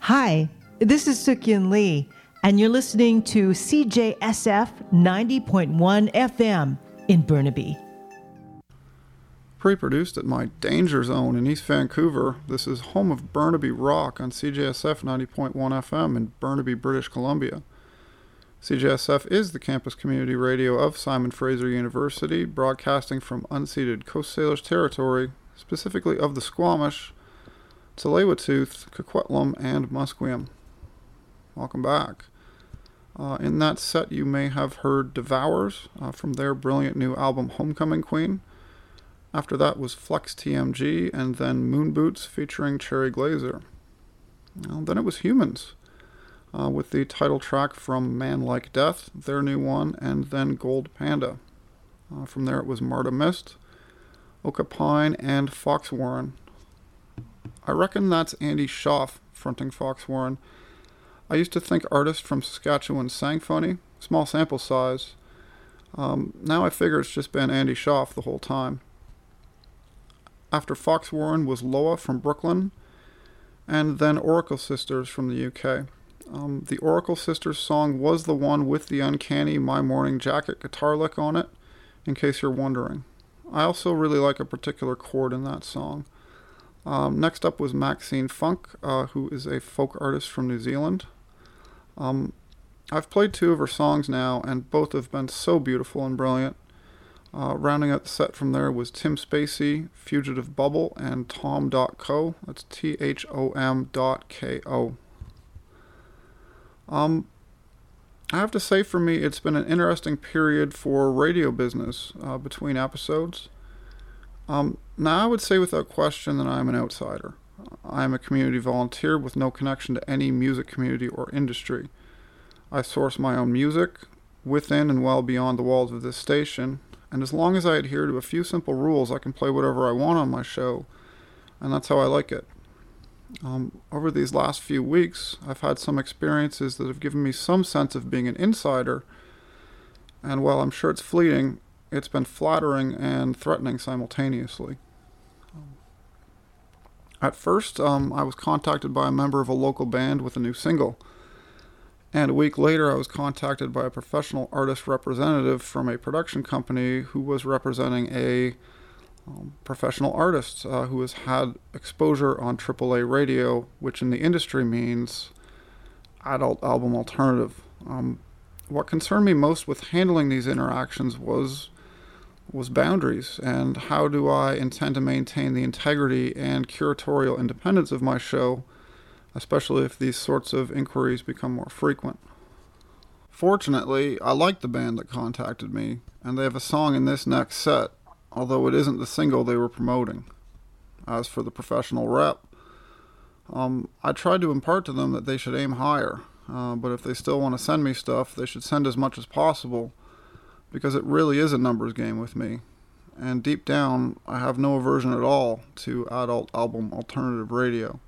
Hi, this is Sukyin Lee, and you're listening to CJSF 90.1 FM in Burnaby. Pre-produced at my danger zone in East Vancouver, this is home of Burnaby Rock on CJSF 90.1 FM in Burnaby, British Columbia. CJSF is the campus community radio of Simon Fraser University, broadcasting from unceded Coast Salish territory, specifically of the Squamish, Tsleil-Waututh, Coquitlam, and Musqueam. Welcome back. In that set, you may have heard Devours from their brilliant new album Homecoming Queen. After that was Flex TMG, and then Moon Boots featuring Cherry Glazer. Then it was Humans, with the title track from Man Like Death, their new one, and then Gold Panda. From there it was Marta Mist, Oka Pine, and Fox Warren. I reckon that's Andy Schaaf fronting Fox Warren. I used to think artist from Saskatchewan sang funny, small sample size. Now I figure it's just been Andy Schaaf the whole time. After Fox Warren was Loa from Brooklyn, and then Oracle Sisters from the UK. The Oracle Sisters song was the one with the uncanny My Morning Jacket guitar lick on it, in case you're wondering. I also really like a particular chord in that song. Next up was Maxine Funk, who is a folk artist from New Zealand. I've played two of her songs now, and both have been so beautiful and brilliant. Rounding out the set from there was Tim Spacey, Fugitive Bubble, and Tom.co. That's THOM.KO. I have to say, for me, it's been an interesting period for radio business between episodes. Now, I would say without question that I'm an outsider. I'm a community volunteer with no connection to any music community or industry. I source my own music within and well beyond the walls of this station, and as long as I adhere to a few simple rules, I can play whatever I want on my show, and that's how I like it. Over these last few weeks, I've had some experiences that have given me some sense of being an insider, and while I'm sure it's fleeting, it's been flattering and threatening simultaneously. At first, I was contacted by a member of a local band with a new single. And a week later, I was contacted by a professional artist representative from a production company who was representing a professional artist who has had exposure on AAA radio, which in the industry means adult album alternative. What concerned me most with handling these interactions was boundaries, and how do I intend to maintain the integrity and curatorial independence of my show, especially if these sorts of inquiries become more frequent. Fortunately, I like the band that contacted me, and they have a song in this next set, although it isn't the single they were promoting. As for the professional rep, I tried to impart to them that they should aim higher, but if they still want to send me stuff, they should send as much as possible, because it really is a numbers game with me, and deep down, I have no aversion at all to adult album alternative radio.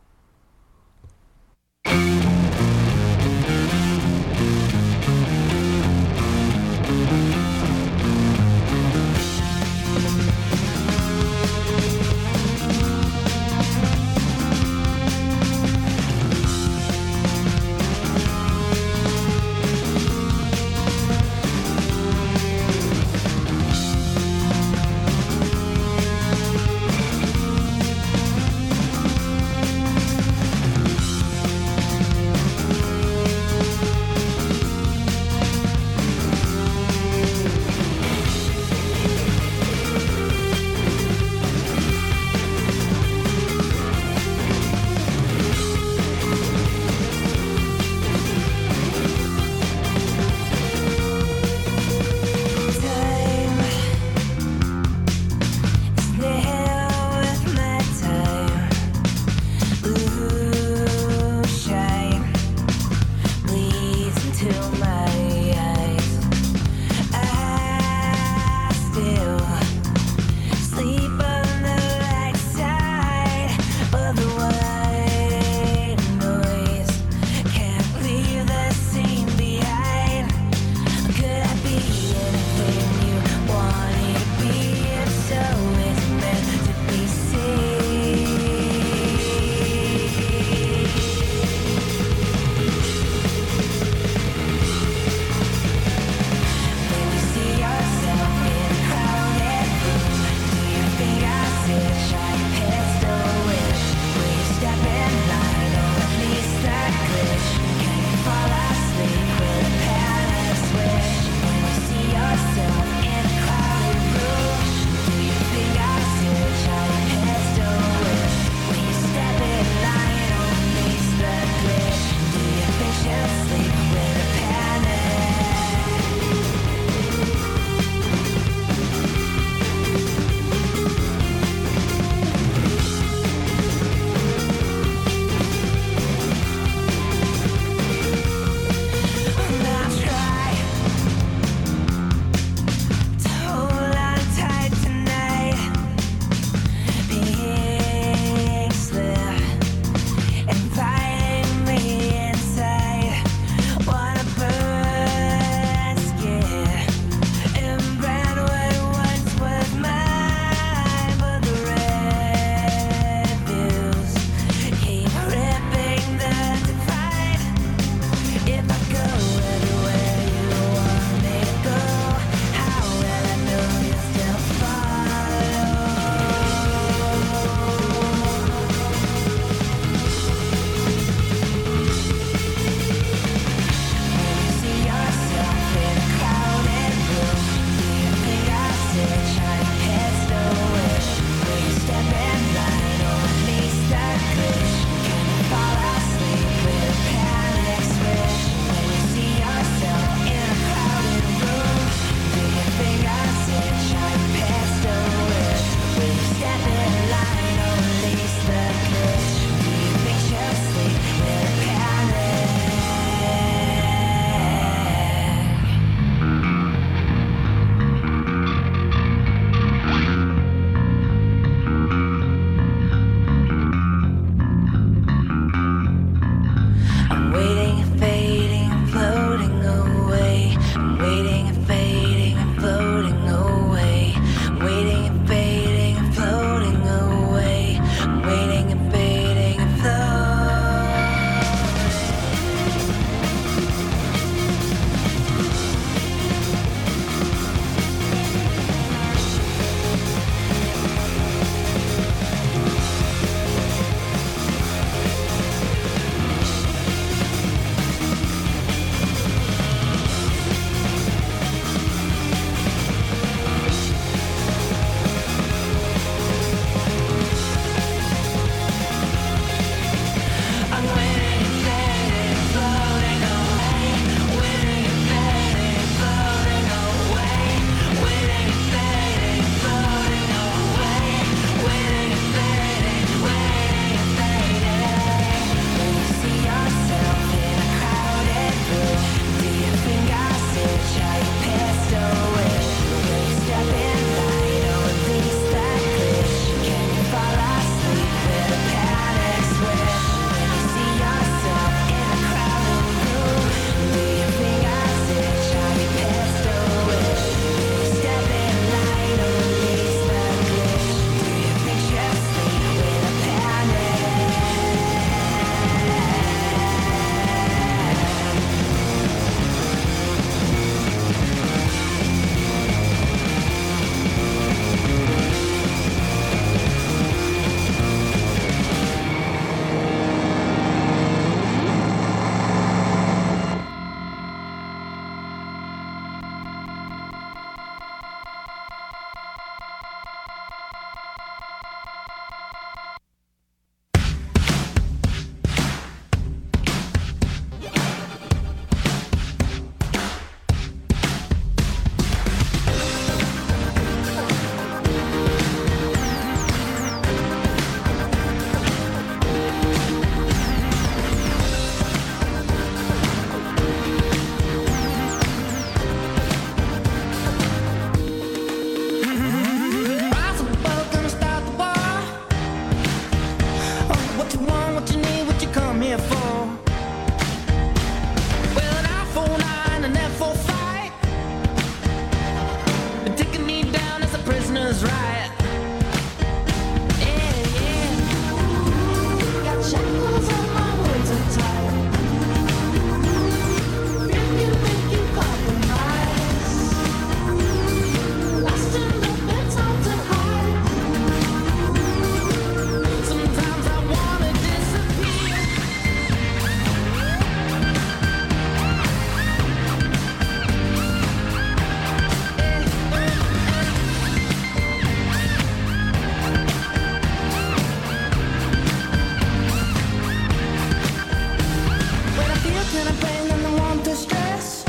kind of pain and I want to stress.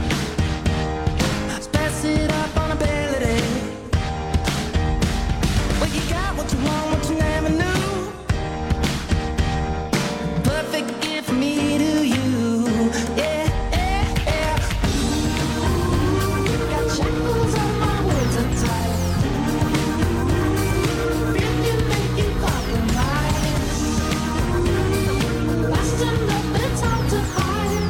Pass it up on a belly day. Well, you got what you want, what you never knew. Perfect gift for me to you. Yeah, yeah, yeah. Got shackles on my words are tight. If you make you compromise, lost in love, it's hard to hide.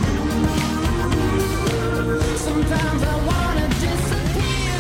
Sometimes I wanna disappear.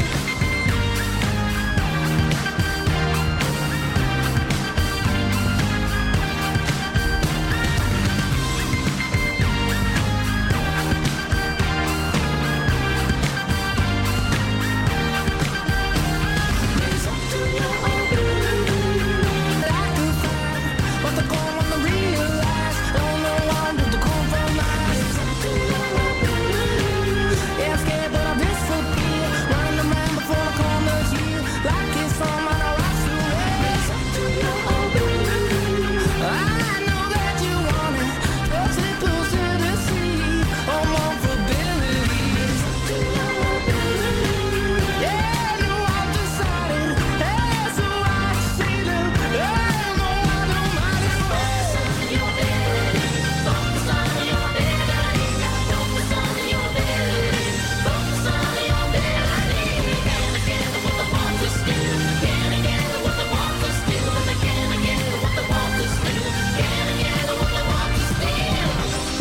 It's up to your own that I can find what they're going to realize. Don't know why I'm to compromise. It's up to your own. Yeah, I'm scared, but I'll disappear. Running around before the corner's here. Like it's some I know I swear. It's up to your own. I know that you want it. Touch it closer to see. Oh, more fidelity. It's up to your own. Yeah, no, I've decided. That's who I see them. I know I don't mind it. Focus on your ability. Focus on your ability. Focus on your ability. Focus on your ability. Can together what the want to steal. Can together what the want to steal. And they can together what the want to steal. Can together what the want to steal.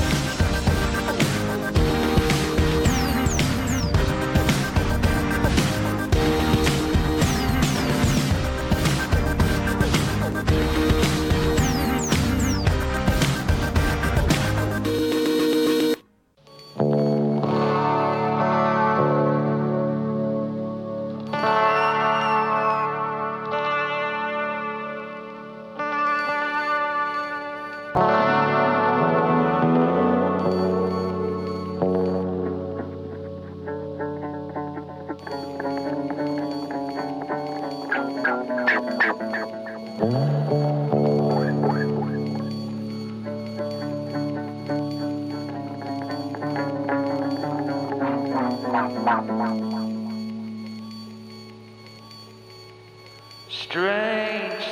Strange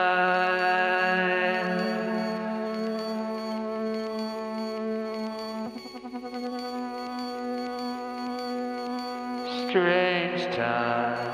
time. Strange time.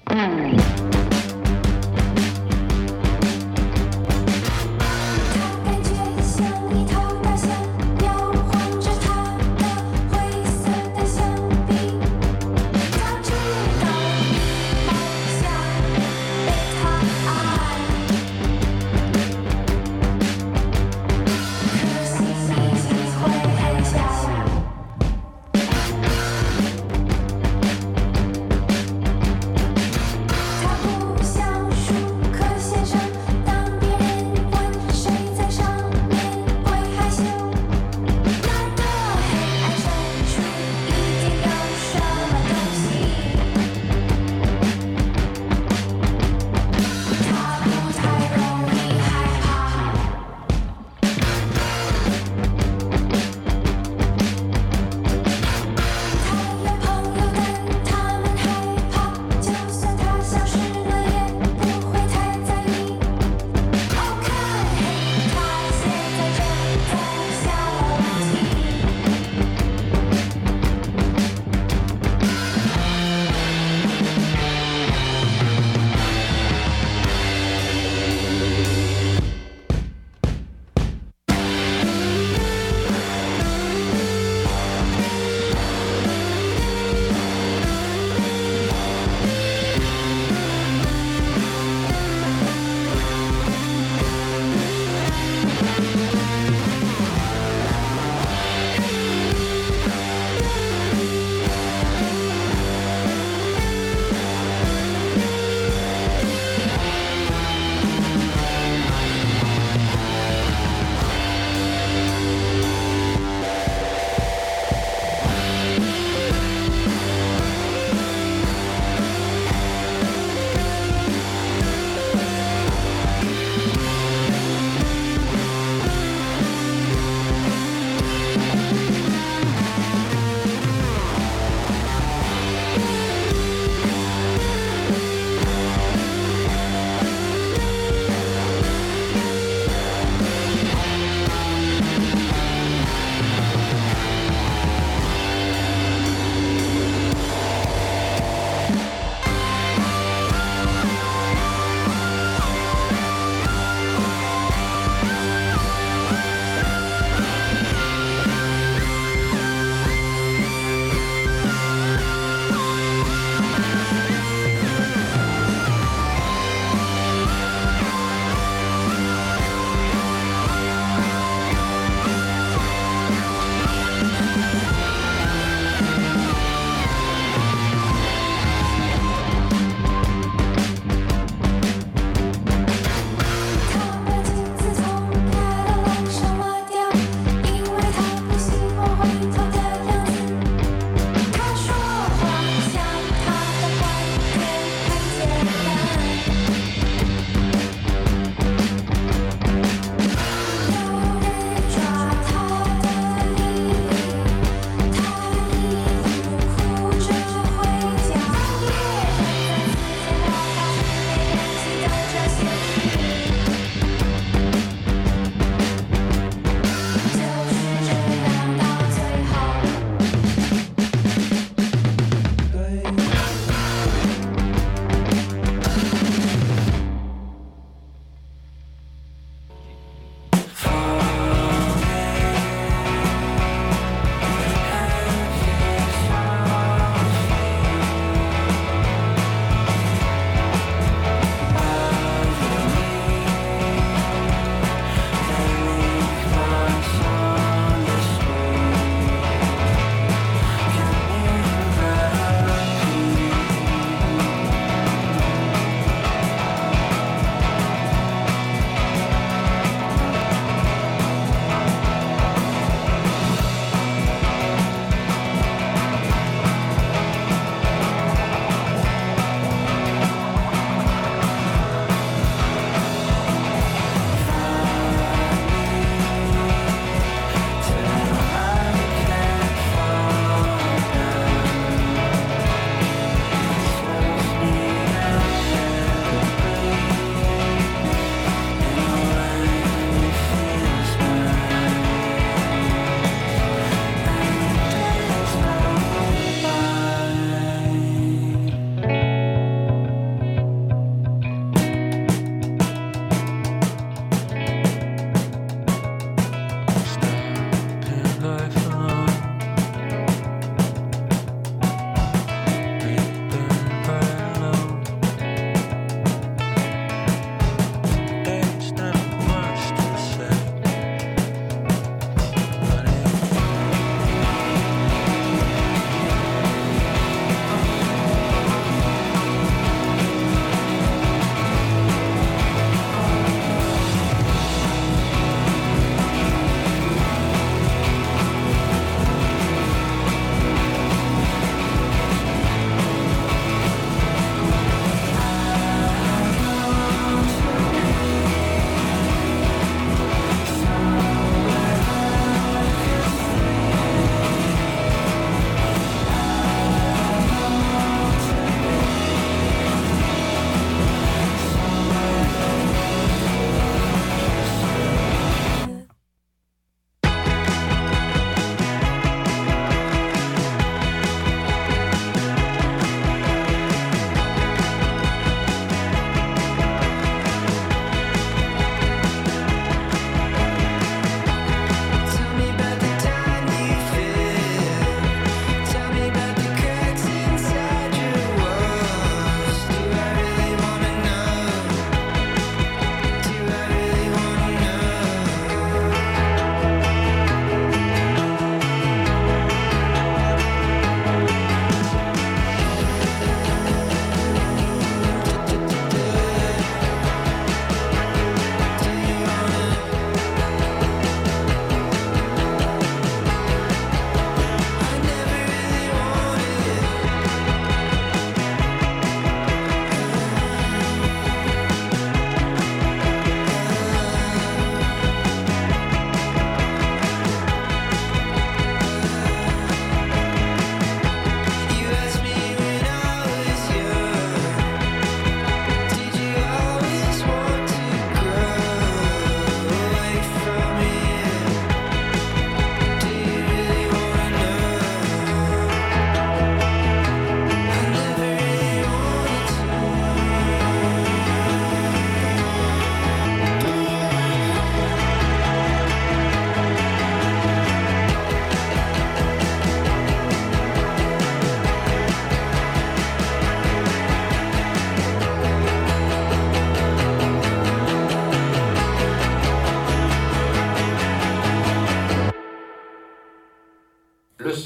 感觉像一头大象，摇晃着它的灰色的象鼻。他知道梦想被他爱，可惜已经会很小。他不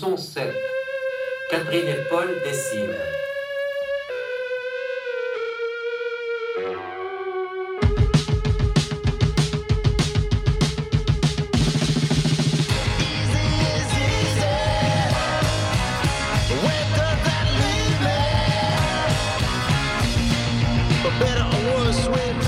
Leçon 7. Catherine et Paul dessinent. Better or worse, sweet